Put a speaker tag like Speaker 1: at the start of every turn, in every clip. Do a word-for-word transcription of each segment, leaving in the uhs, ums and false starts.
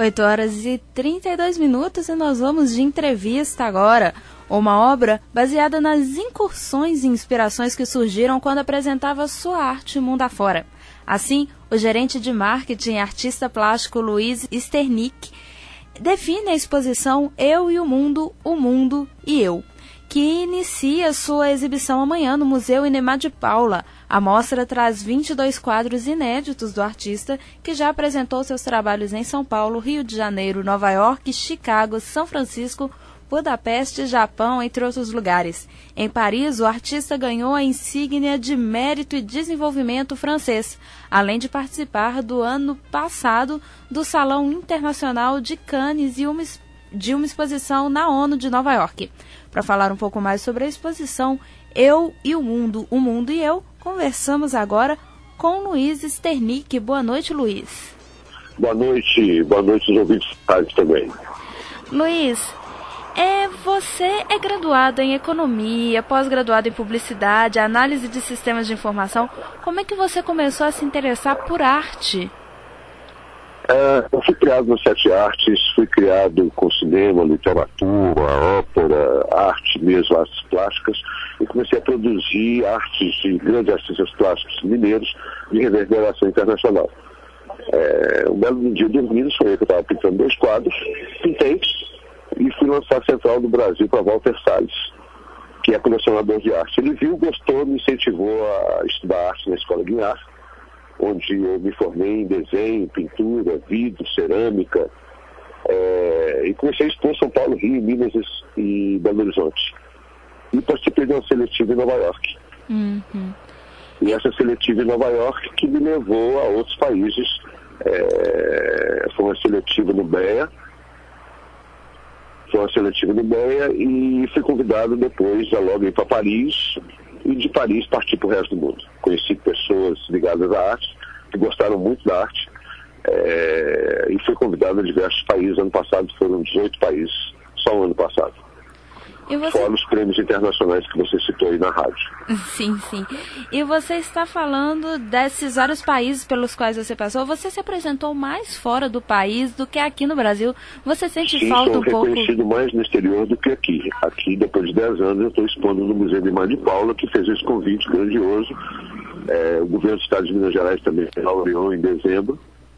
Speaker 1: oito horas e trinta e dois minutos e nós vamos de entrevista agora. Uma obra baseada nas incursões e inspirações que surgiram quando apresentava sua arte mundo afora. Assim, o gerente de marketing e artista plástico Luiz Sternick define a exposição Eu e o Mundo, o Mundo e Eu, que inicia sua exibição amanhã no Museu Inemar de Paula. A mostra traz vinte e dois quadros inéditos do artista, que já apresentou seus trabalhos em São Paulo, Rio de Janeiro, Nova York, Chicago, São Francisco, Budapeste, Japão, entre outros lugares. Em Paris, o artista ganhou a insígnia de Mérito e Desenvolvimento francês, além de participar do ano passado do Salão Internacional de Cannes e uma, de uma exposição na ONU de Nova York. Para falar um pouco mais sobre a exposição Eu e o Mundo, o Mundo e Eu, conversamos agora com Luiz Sternick. Boa noite, Luiz.
Speaker 2: Boa noite, boa noite aos ouvintes também.
Speaker 1: Luiz, é, você é graduado em Economia, pós-graduado em Publicidade, Análise de Sistemas de Informação. Como é que você começou a se interessar por arte?
Speaker 2: É, eu fui criado nas sete artes, fui criado com cinema, literatura, ópera, arte mesmo, artes plásticas, e comecei a produzir artes de grandes artistas plásticos mineiros de reverberação internacional. É, um belo dia dormindo, sonhei que eu estava pintando dois quadros, pintei e fui lançar a Central do Brasil para Walter Salles, que é colecionador de arte. Ele viu, gostou, me incentivou a estudar arte na Escola Guiar, onde eu me formei em desenho, pintura, vidro, cerâmica, é, e comecei a expor São Paulo, Rio, Minas e Belo Horizonte. E participei de uma seletiva em Nova York.
Speaker 1: Uhum.
Speaker 2: E essa seletiva em Nova York que me levou a outros países. É, foi uma seletiva no B E A, foi uma seletiva no B E A e fui convidado depois a logo ir para Paris, e de Paris parti para o resto do mundo. Conheci pessoas ligadas à arte, que gostaram muito da arte, é, e fui convidado a diversos países. Ano passado foram dezoito países, só o ano passado.
Speaker 1: E você...
Speaker 2: Fora os prêmios internacionais que você citou aí na rádio.
Speaker 1: Sim, sim. E você está falando desses vários países pelos quais você passou. Você se apresentou mais fora do país do que aqui no Brasil. Você sente
Speaker 2: Sim,
Speaker 1: falta
Speaker 2: sou
Speaker 1: um pouco...
Speaker 2: reconhecido mais no exterior do que aqui. Aqui, depois de dez anos, eu estou expondo no Museu Inemar de Paula, que fez esse convite grandioso. É, o governo do Estado de Minas Gerais também laureou em dezembro.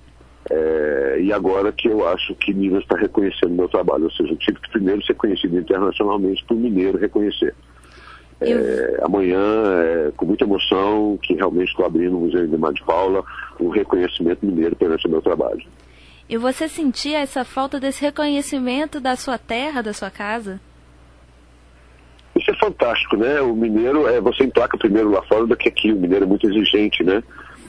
Speaker 2: É, e agora que eu acho que Minas está reconhecendo o meu trabalho, ou seja, eu tive que primeiro ser conhecido internacionalmente para o mineiro reconhecer. É, eu... Amanhã, é, com muita emoção, que realmente estou abrindo o Museu Inemar de Paula, o reconhecimento mineiro perante o meu trabalho.
Speaker 1: E você sentia essa falta desse reconhecimento da sua terra, da sua casa?
Speaker 2: Isso é fantástico, né? O mineiro, é, você emplaca primeiro lá fora do que aqui. O mineiro é muito exigente, né?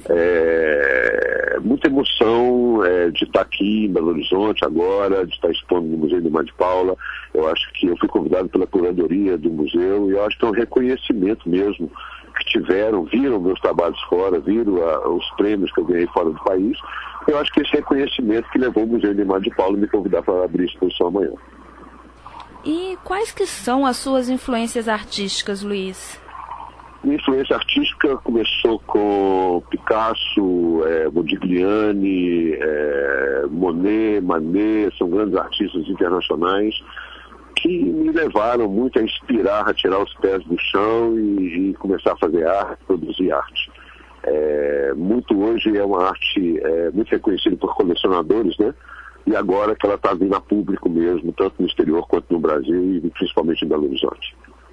Speaker 2: É, muita emoção é, de estar aqui em Belo Horizonte agora, de estar expondo no Museu Inemar de Paula. Eu acho que eu fui convidado pela curadoria do museu e eu acho que é um reconhecimento mesmo que tiveram, viram meus trabalhos fora, viram a, os prêmios que eu ganhei fora do país. Eu acho que esse reconhecimento que levou o Museu Inemar de Paula a me convidar para abrir a exposição amanhã.
Speaker 1: E quais que são as suas influências artísticas, Luiz?
Speaker 2: Minha influência artística começou com Picasso, é, Modigliani, é, Monet, Manet, são grandes artistas internacionais que me levaram muito a inspirar, a tirar os pés do chão e, e começar a fazer arte, produzir arte. É, muito hoje é uma arte é, muito reconhecida por colecionadores, né? E agora que ela está vindo a público mesmo, tanto no exterior quanto no Brasil e principalmente em Belo Horizonte.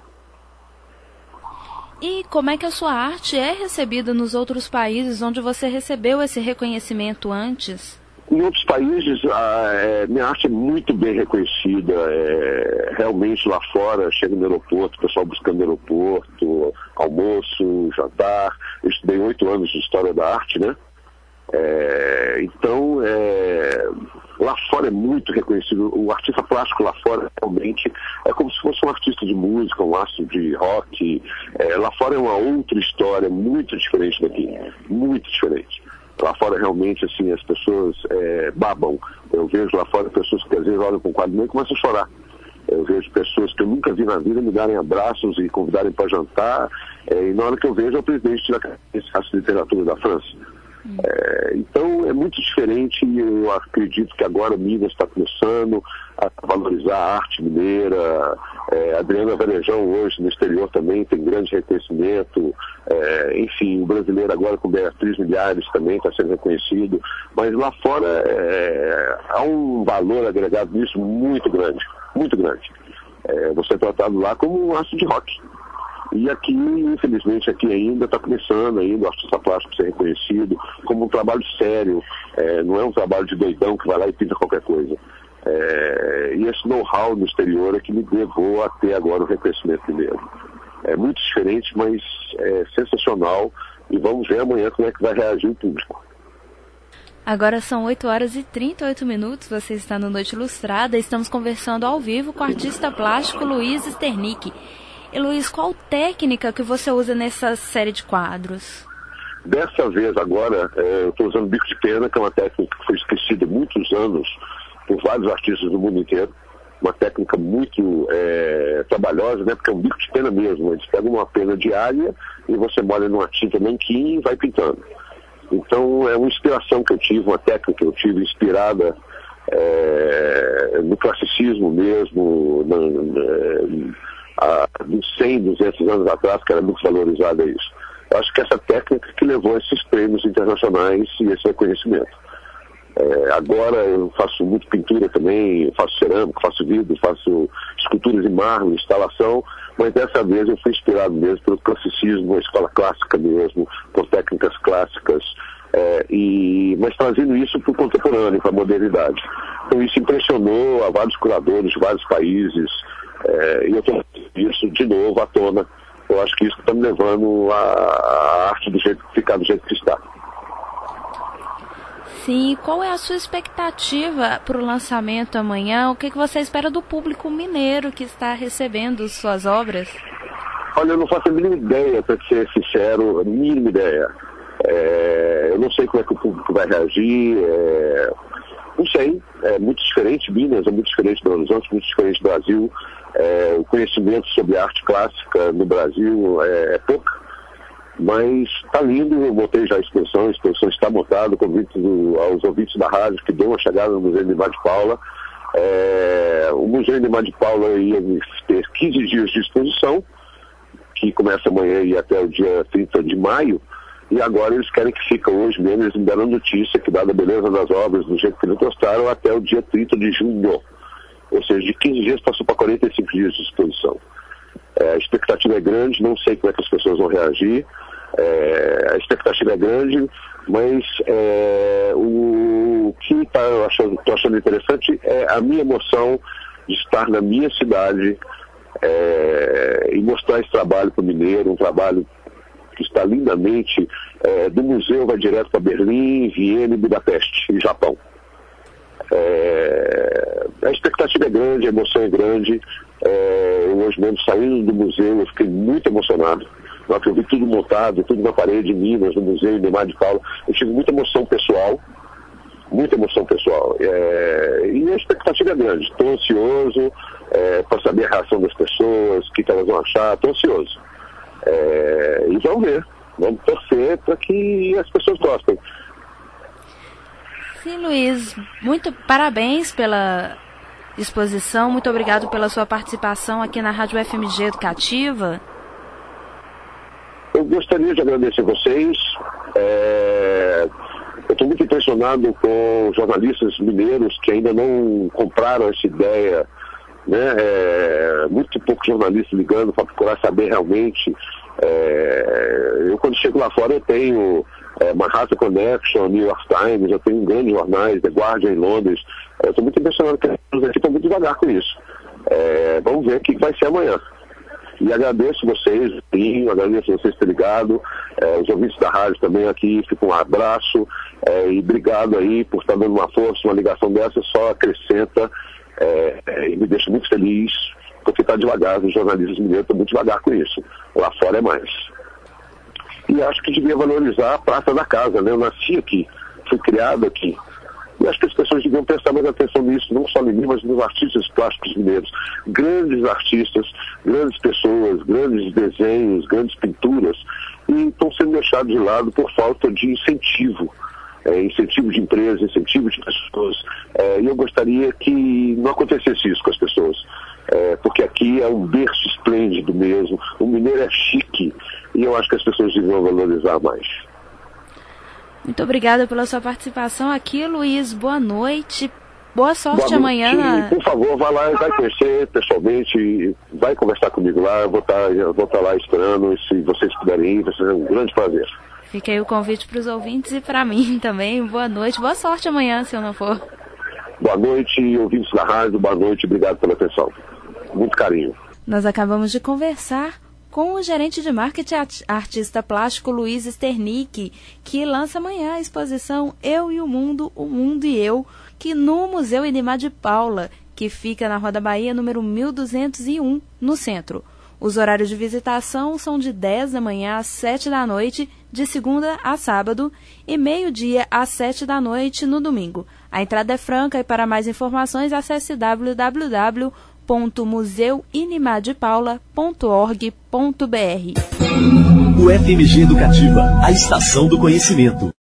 Speaker 1: E como é que a sua arte é recebida nos outros países onde você recebeu esse reconhecimento antes?
Speaker 2: Em outros países, a, é, minha arte é muito bem reconhecida. É, realmente lá fora, chega no aeroporto, o pessoal buscando no aeroporto, almoço, jantar. Eu estudei oito anos de História da Arte, né? É, então, é, lá fora é muito reconhecido. O artista plástico lá fora realmente é como se fosse um artista de música, um astro de rock. É, lá fora é uma outra história muito diferente daqui, muito diferente. Lá fora realmente assim as pessoas é, babam. Eu vejo lá fora pessoas que às vezes olham para um quadro e começam a chorar. Eu vejo pessoas que eu nunca vi na vida me darem abraços e convidarem para jantar. É, e na hora que eu vejo é o presidente da Academia de Literatura da França. É, então é muito muito diferente, e eu acredito que agora Minas está começando a valorizar a arte mineira. É, Adriana Varejão hoje no exterior também tem grande reconhecimento, é, enfim, o brasileiro agora com Beatriz Milhares também está sendo reconhecido, mas lá fora é, há um valor agregado nisso muito grande, muito grande. É, você é tratado lá como um astro de rock. E aqui, infelizmente, aqui ainda está começando ainda o artista plástico ser reconhecido como um trabalho sério, é, não é um trabalho de doidão que vai lá e pinta qualquer coisa. É, e esse know-how no exterior é que me levou a ter agora o reconhecimento mesmo. É muito diferente, mas é sensacional, e vamos ver amanhã como é que vai reagir o público.
Speaker 1: Agora são oito horas e trinta e oito minutos, você está no Noite Ilustrada, estamos conversando ao vivo com o artista plástico Luiz Sternick. E Luiz, qual técnica que você usa nessa série de quadros?
Speaker 2: Dessa vez agora, é, eu estou usando bico de pena, que é uma técnica que foi esquecida há muitos anos por vários artistas do mundo inteiro. Uma técnica muito é, trabalhosa, né? Porque é um bico de pena mesmo. Eles pegam uma pena diária e você molha numa tinta nanquim e vai pintando. Então é uma inspiração que eu tive, uma técnica que eu tive inspirada é, no classicismo mesmo, na, na, há cem, duzentos anos atrás, que era muito valorizada isso. Eu acho que essa técnica que levou a esses prêmios internacionais e esse reconhecimento. É, agora eu faço muito pintura também, faço cerâmica, faço vidro, faço esculturas em mármore, instalação, mas dessa vez eu fui inspirado mesmo pelo classicismo, a escola clássica mesmo, por técnicas clássicas, é, e, mas trazendo isso para o contemporâneo, para a modernidade. Então isso impressionou a vários curadores de vários países, é, e eu estou isso de novo à tona. Eu acho que isso está me levando a, a arte do jeito que ficar do jeito que está.
Speaker 1: Sim, qual é a sua expectativa para o lançamento amanhã? O que, que você espera do público mineiro que está recebendo suas obras?
Speaker 2: Olha, eu não faço a mínima ideia, para ser sincero, a mínima ideia. É, eu não sei como é que o público vai reagir, é, não sei, é muito diferente, Minas é muito diferente do Horizonte, muito diferente do Brasil. É, o conhecimento sobre arte clássica no Brasil é, é pouco. Mas está lindo, eu botei já a exposição, a exposição está montada, convido aos ouvintes da rádio que dão uma chegada no Museu Neymar de Paula. É, o Museu Neymar de Paula ia ter quinze dias de exposição, que começa amanhã e até o dia trinta de maio, e agora eles querem que fique hoje mesmo, eles me deram notícia que, dada a beleza das obras, do jeito que eles gostaram, até o dia trinta de junho. Ou seja, de quinze dias passou para quarenta e cinco dias de exposição. É, a expectativa é grande, não sei como é que as pessoas vão reagir. É, a expectativa é grande, mas é, o que estou tá achando, achando interessante é a minha emoção de estar na minha cidade é, e mostrar esse trabalho para o mineiro, um trabalho que está lindamente, é, do museu vai direto para Berlim, Viena e Budapeste, e Japão. É, a expectativa é grande, a emoção é grande. É, eu hoje mesmo saindo do museu, eu fiquei muito emocionado. Na hora que eu vi tudo montado, tudo na parede em Minas, no Museu Neymar de Paula, eu tive muita emoção pessoal, muita emoção pessoal. É, e a expectativa é grande. Estou ansioso é, para saber a reação das pessoas, o que, que elas vão achar, estou ansioso. É, e vamos ver, vamos torcer para que as pessoas gostem.
Speaker 1: Sim, Luiz, muito parabéns pela exposição, muito obrigado pela sua participação aqui na Rádio F M G Educativa.
Speaker 2: Eu gostaria de agradecer vocês. É, eu estou muito impressionado com jornalistas mineiros que ainda não compraram essa ideia, né? É, muito poucos jornalistas ligando para procurar saber realmente. É, eu, quando chego lá fora, eu tenho é, Manhattan Connection, New York Times, eu tenho grandes jornais, The Guardian em Londres. Eu estou muito impressionado que as pessoas aqui estão muito devagar com isso. É, vamos ver o que vai ser amanhã. E agradeço vocês, sim, agradeço vocês ter ligado, é, os ouvintes da rádio também aqui, fica um abraço, é, e obrigado aí por estar dando uma força, uma ligação dessa só acrescenta, é, é, e me deixa muito feliz, porque está devagar, os jornalistas mineiros estão muito devagar com isso, lá fora é mais. E acho que devia valorizar a Praça da Casa, né? Eu nasci aqui, fui criado aqui. E acho que as pessoas deviam prestar mais atenção nisso, não só em mim, mas nos artistas plásticos mineiros. Grandes artistas, grandes pessoas, grandes desenhos, grandes pinturas, e estão sendo deixados de lado por falta de incentivo. É, incentivo de emprego. coletivo de pessoas. É, e eu gostaria que não acontecesse isso com as pessoas. É, porque aqui é um berço esplêndido mesmo, o mineiro é chique, e eu acho que as pessoas deviam valorizar mais.
Speaker 1: Muito obrigada pela sua participação aqui, Luiz. Boa noite. Boa sorte
Speaker 2: Boa
Speaker 1: amanhã.
Speaker 2: noite.
Speaker 1: Na...
Speaker 2: Por favor, vá lá e vai conhecer pessoalmente, vai conversar comigo lá, eu vou estar, eu vou estar lá esperando, e se vocês puderem ir, vai ser um grande prazer.
Speaker 1: Fica aí o convite para os ouvintes e para mim também. Boa noite, boa sorte amanhã, se eu não for.
Speaker 2: Boa noite, ouvintes da rádio, boa noite, obrigado pela atenção. Muito carinho.
Speaker 1: Nós acabamos de conversar com o gerente de marketing artista plástico Luiz Sternick, que lança amanhã a exposição Eu e o Mundo, o Mundo e Eu, que no Museu Inimar de Paula, que fica na Rua da Bahia, número mil duzentos e um, no centro. Os horários de visitação são de dez da manhã às sete da noite, de segunda a sábado, e meio-dia às sete da noite no domingo. A entrada é franca e para mais informações acesse w w w ponto museu inimar de paula ponto org ponto b r.
Speaker 3: O F M G Educativa, a estação do conhecimento.